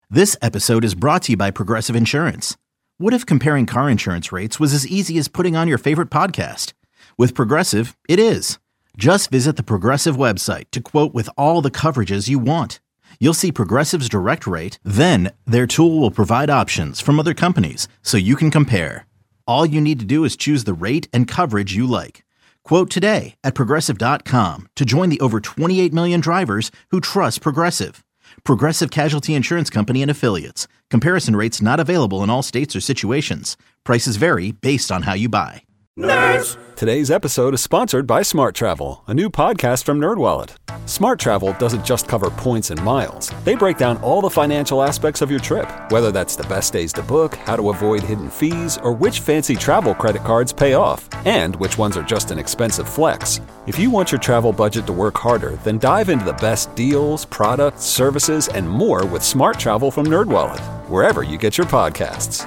This episode is brought to you by Progressive Insurance. What if comparing car insurance rates was as easy as putting on your favorite podcast? With Progressive, it is. Just visit the Progressive website to quote with all the coverages you want. You'll see Progressive's direct rate, then their tool will provide options from other companies so you can compare. All you need to do is choose the rate and coverage you like. Quote today at Progressive.com to join the over 28 million drivers who trust Progressive. Progressive Casualty Insurance Company and Affiliates. Comparison rates not available in all states or situations. Prices vary based on how you buy. Nerds! Today's episode is sponsored by Smart Travel, a new podcast from NerdWallet. Smart Travel doesn't just cover points and miles. They break down all the financial aspects of your trip, whether that's the best days to book, how to avoid hidden fees, or which fancy travel credit cards pay off, and which ones are just an expensive flex. If you want your travel budget to work harder, then dive into the best deals, products, services, and more with Smart Travel from NerdWallet, wherever you get your podcasts.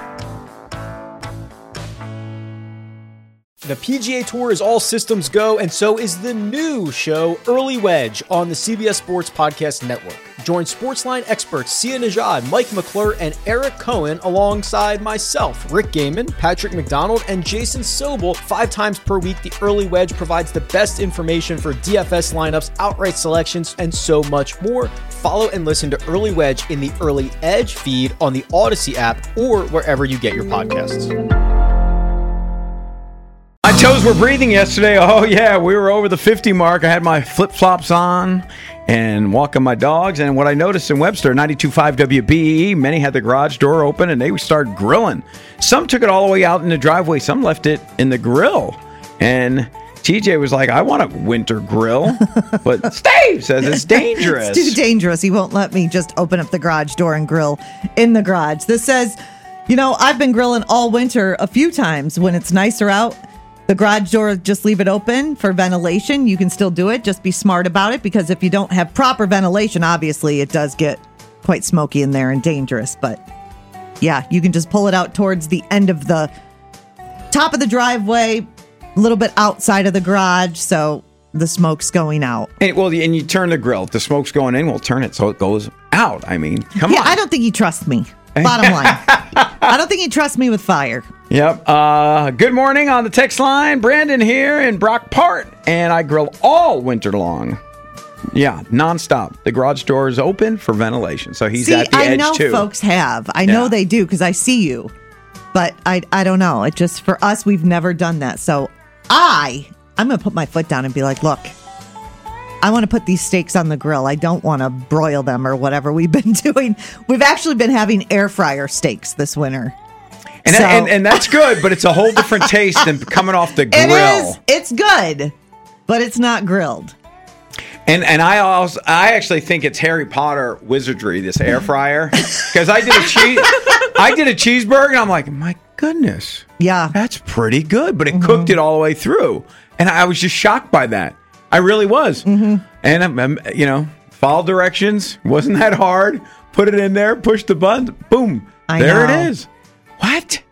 The PGA Tour is all systems go, and so is the new show, Early Wedge, on the CBS Sports Podcast Network. Join Sportsline experts Sia Nejad, Mike McClure, and Eric Cohen alongside myself, Rick Gaiman, Patrick McDonald, and Jason Sobel 5 times per week. The Early Wedge provides the best information for DFS lineups, outright selections, and so much more. Follow and listen to Early Wedge in the Early Edge feed on the Odyssey app or wherever you get your podcasts. My toes were breathing yesterday. Oh, yeah, we were over the 50 mark. I had my flip-flops on and walking my dogs. And what I noticed in Webster, 92.5 WBE, many had the garage door open and they started grilling. Some took it all the way out in the driveway. Some left it in the grill. And TJ was like, I want a winter grill. But Steve says it's dangerous. It's too dangerous. He won't let me just open up the garage door and grill in the garage. This says, you know, I've been grilling all winter a few times when it's nicer out. The garage door, just leave it open for ventilation. You can still do it. Just be smart about it, because if you don't have proper ventilation, obviously it does get quite smoky in there and dangerous. But yeah, you can just pull it out towards the end of the top of the driveway, a little bit outside of the garage, so the smoke's going out. And, well, and you turn the grill. If the smoke's going in, we'll turn it so it goes out. I mean, come on. Yeah, I don't think you trust me. Bottom line. I don't think you trust me with fire. Yep. Good morning on the text line. Brandon here in Brockport, and I grill all winter long. Yeah, nonstop. The garage door is open for ventilation, so he's at the edge too. I know folks have. I know they do because I see you, but I don't know. It just, for us, we've never done that. So I'm going to put my foot down and be like, look, I want to put these steaks on the grill. I don't want to broil them or whatever we've been doing. We've actually been having air fryer steaks this winter. And that's good, but it's a whole different taste than coming off the grill. It is. It's good, but it's not grilled. And I actually think it's Harry Potter wizardry, this air fryer, because I did a cheeseburger and I'm like, my goodness, yeah, that's pretty good, but it cooked it all the way through, and I was just shocked by that. I really was. Mm-hmm. And follow directions, wasn't that hard. Put it in there, push the button, boom, there it is. What?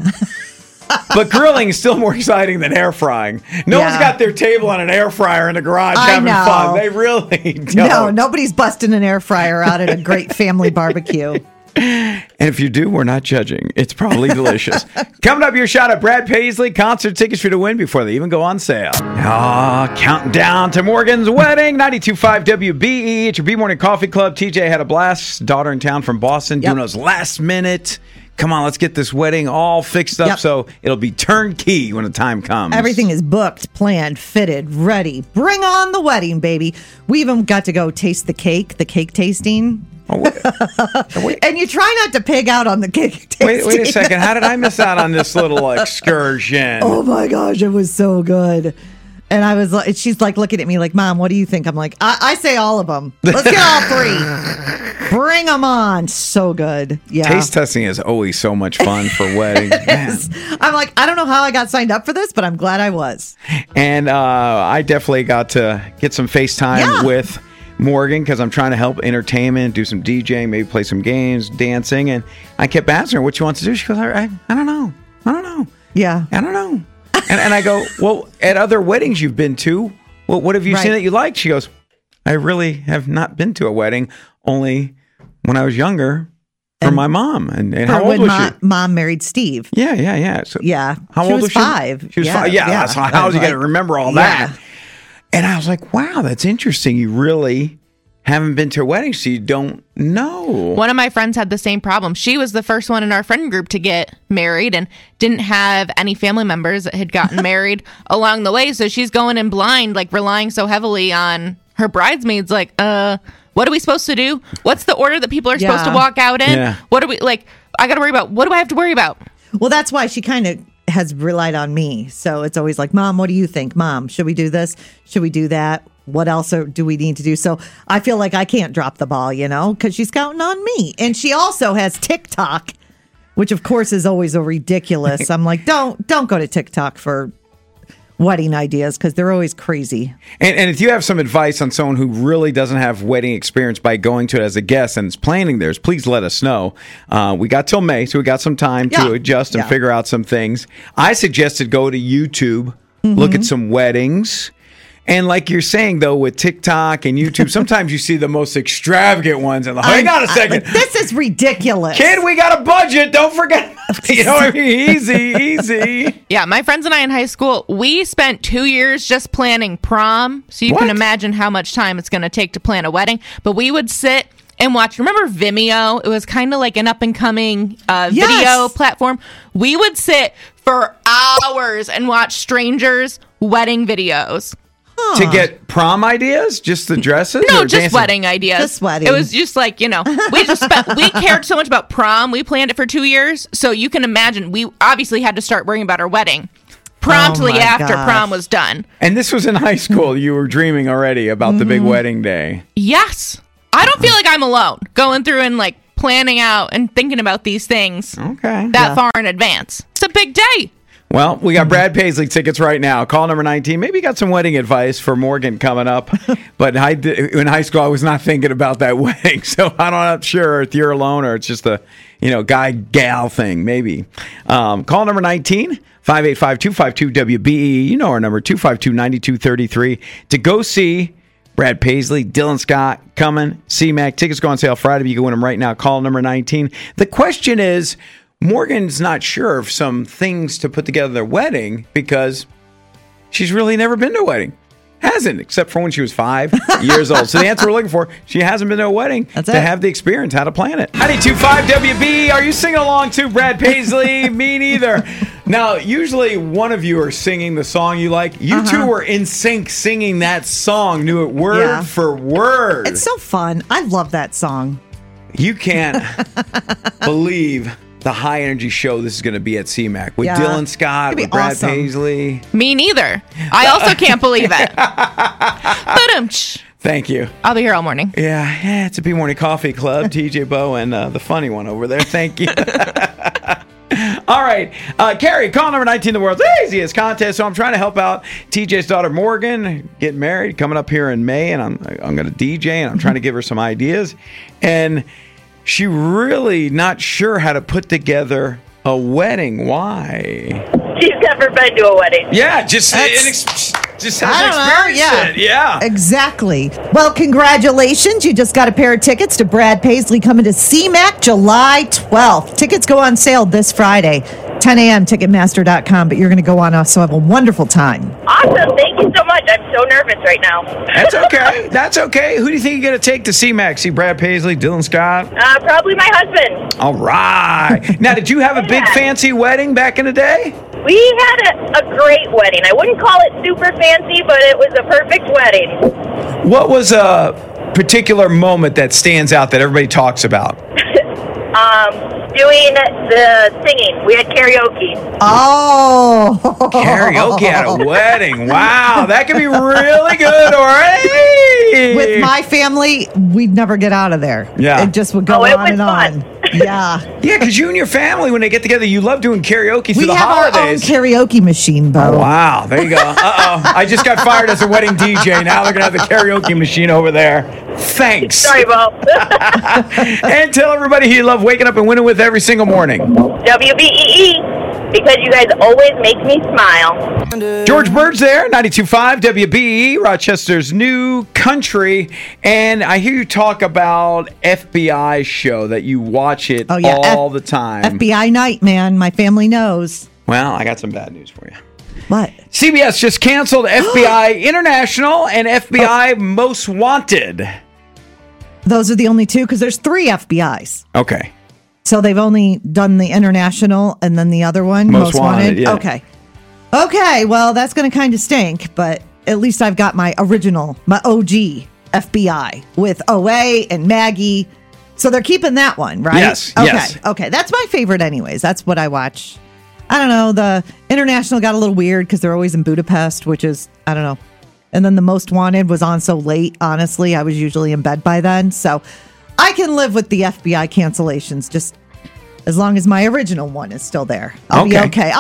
But grilling is still more exciting than air frying. No one's got their table on an air fryer in the garage having fun. They really don't. No, nobody's busting an air fryer out at a great family barbecue. And if you do, we're not judging. It's probably delicious. Coming up, your shot at Brad Paisley. Concert tickets for you to win before they even go on sale. Counting down to Morgan's wedding. 92.5 WBE. It's your B-Morning Coffee Club. TJ had a blast. Daughter in town from Boston. Doing those last minute. Come on, let's get this wedding all fixed up so it'll be turnkey when the time comes. Everything is booked, planned, fitted, ready. Bring on the wedding, baby. We even got to go taste the cake tasting. Wait. And you try not to pig out on the cake tasting. Wait a second. How did I miss out on this little excursion? Oh, my gosh. It was so good. And I was like, she's like looking at me like, Mom, what do you think? I'm like, I say all of them. Let's get all 3. Bring them on. So good. Yeah. Taste testing is always so much fun for weddings. I'm like, I don't know how I got signed up for this, but I'm glad I was. And I definitely got to get some FaceTime with Morgan because I'm trying to help entertainment, do some DJing, maybe play some games, dancing. And I kept asking her what she wants to do. She goes, I don't know. Yeah. I don't know. And I go, well, at other weddings you've been to, well, what have you seen that you liked? She goes, I really have not been to a wedding. Only when I was younger, For my mom. And how old when was she? Mom married Steve. Yeah. So Yeah. How She old was was she? 5. She was Yeah, 5. yeah. That's how was he going to remember all that? And I was like, wow, that's interesting. You really haven't been to a wedding, so you don't know. One of my friends had the same problem. She was the first one in our friend group to get married and didn't have any family members that had gotten married along the way. So she's going in blind, like relying so heavily on her bridesmaids. Like, what are we supposed to do? What's the order that people are supposed to walk out in? Yeah. What are we like? I got to worry about. What do I have to worry about? Well, that's why she kind of has relied on me. So it's always like, Mom, what do you think? Mom, should we do this? Should we do that? What else do we need to do? So I feel like I can't drop the ball, because she's counting on me. And she also has TikTok, which of course is always a ridiculous. I'm like, don't go to TikTok for wedding ideas because they're always crazy. And if you have some advice on someone who really doesn't have wedding experience by going to it as a guest and is planning theirs, please let us know. We got till May, so we got some time to adjust and figure out some things. I suggested go to YouTube, look at some weddings. And like you're saying, though, with TikTok and YouTube, sometimes you see the most extravagant ones. And hang on a second. This is ridiculous. Kid, we got a budget. Don't forget. You know what I mean? Easy. Yeah, my friends and I in high school, we spent 2 years just planning prom. So you can imagine how much time it's going to take to plan a wedding. But we would sit and watch. Remember Vimeo? It was kind of like an up-and-coming video platform. We would sit for hours and watch strangers' wedding videos. To get prom ideas? Just the dresses? No, or just dancing? wedding ideas. Just wedding. It was just like, we cared so much about prom. We planned it for 2 years. So you can imagine, we obviously had to start worrying about our wedding promptly after prom was done. And this was in high school. You were dreaming already about the big wedding day. Yes. I don't feel like I'm alone going through and like planning out and thinking about these things that far in advance. It's a big day. Well, we got Brad Paisley tickets right now. Call number 19. Maybe you got some wedding advice for Morgan coming up. But in high school, I was not thinking about that wedding. So I'm not sure if you're alone or it's just a guy-gal thing, maybe. Call number 19, 585-252-WBE. You know our number, 252-9233. To go see Brad Paisley, Dylan Scott coming, C-Mac. Tickets go on sale Friday. You can win them right now. Call number 19. The question is, Morgan's not sure of some things to put together their wedding because she's really never been to a wedding. Hasn't, except for when she was 5 years old. So the answer we're looking for, she hasn't been to a wedding have the experience how to plan it. 92.5 WB, are you singing along to Brad Paisley? Me neither. Now, usually one of you are singing the song you like. You two were in sync singing that song, knew it word for word. It's so fun. I love that song. You can't believe the high energy show this is going to be at CMAC with Dylan Scott, with Brad Paisley. Me neither. I also can't believe it. But thank you. I'll be here all morning. Yeah, it's a B Morning Coffee Club. TJ Bow and the funny one over there. Thank you. All right, Carrie, call number 19, the world's easiest contest. So I'm trying to help out TJ's daughter Morgan get married, coming up here in May, and I'm going to DJ, and I'm trying to give her some ideas, and she really not sure how to put together a wedding. Why? She's never been to a wedding. Yeah, just hasn't experienced it. Yeah. Exactly. Well, congratulations. You just got a pair of tickets to Brad Paisley coming to CMAC July 12th. Tickets go on sale this Friday, 10 a.m., Ticketmaster.com, but you're going to go on so have a wonderful time. Awesome. Thank you so much. I'm so nervous right now. That's okay. That's okay. Who do you think you're going to take to CMAC? See Brad Paisley, Dylan Scott? Probably my husband. All right. Now, did you have a big fancy wedding back in the day? We had a great wedding. I wouldn't call it super fancy, but it was a perfect wedding. What was a particular moment that stands out that everybody talks about? Doing the singing. We had karaoke. Oh. Karaoke at a wedding. Wow. That could be really good. All right. With my family, we'd never get out of there. Yeah. It just would go on and on. Yeah. Yeah, because you and your family, when they get together, you love doing karaoke through the holidays. We have our own karaoke machine, Bo. Oh, wow. There you go. Uh-oh. I just got fired as a wedding DJ. Now they're going to have the karaoke machine over there. Thanks. Sorry, Bo. And tell everybody who you love waking up and winning with every single morning. WBEE. because you guys always make me smile. George Bird's there, 92.5 WBE, Rochester's new country. And I hear you talk about FBI show, that you watch it all the time. FBI night, man. My family knows. Well, I got some bad news for you. What? CBS just canceled FBI International and FBI Most Wanted. Those are the only two, because there's 3 FBIs. Okay. So they've only done the International and then the other one, Most Wanted. Yeah. Okay, well, that's going to kind of stink, but at least I've got my original, my OG FBI with OA and Maggie. So they're keeping that one, right? Yes. Okay. That's my favorite anyways. That's what I watch. I don't know. The International got a little weird because they're always in Budapest, which is, I don't know. And then the Most Wanted was on so late, honestly. I was usually in bed by then. So I can live with the FBI cancellations, just as long as my original one is still there. I'll be okay.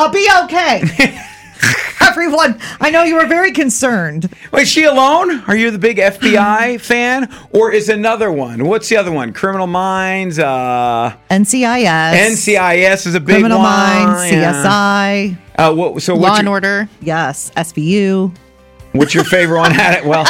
Everyone, I know you were very concerned. Wait, is she alone? Are you the big FBI fan? Or is another one? What's the other one? Criminal Minds? NCIS. NCIS is a big Criminal one. Minds, CSI. Law and Order. Yes, SVU. What's your favorite one? Well,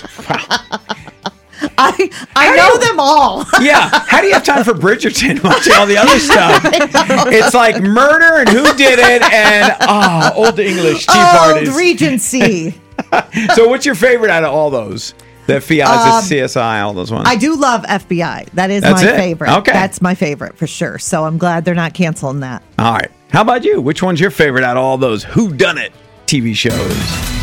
I know them all. Yeah. How do you have time for Bridgerton watching all the other stuff? It's like murder and who did it and Old English tea parties. Regency. So what's your favorite out of all those? The FBI, the CSI, all those ones. I do love FBI. That's my favorite. Okay. That's my favorite for sure. So I'm glad they're not canceling that. All right. How about you? Which one's your favorite out of all those whodunit TV shows?